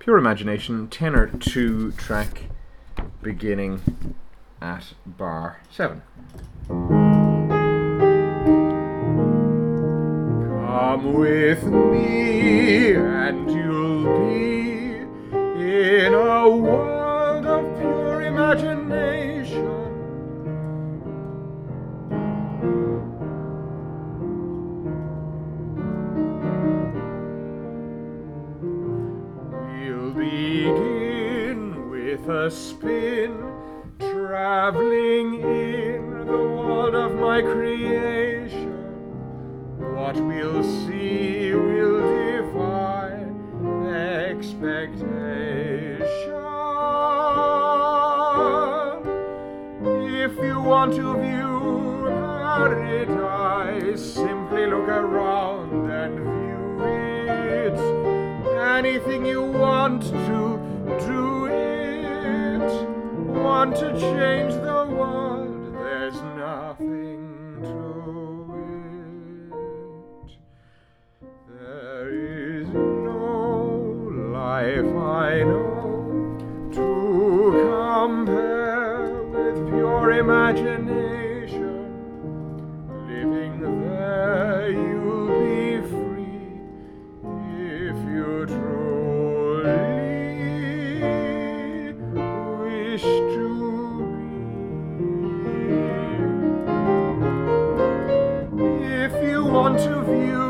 Pure Imagination, tenor 2 track, beginning at bar 7. Come with me and you'll be in a world of pure imagination. We'll begin with a spin, traveling in the world of my creation. What we'll see will defy expectation. If you want to view paradise, simply look around and view it. Anything you want to do it. Want to change the world, there's nothing to it. There is no life I know to compare with pure imagination. Living there you'll be free if you truly wish to be. If you want to view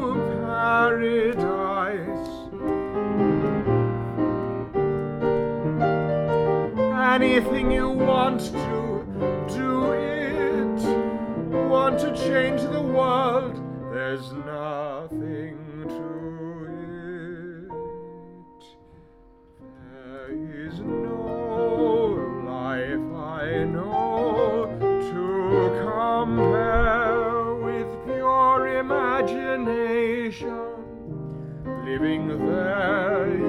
paradise, anything you want to do it. Want to change the world, there's nothing to it. There is no life I know to compare with pure imagination. Living there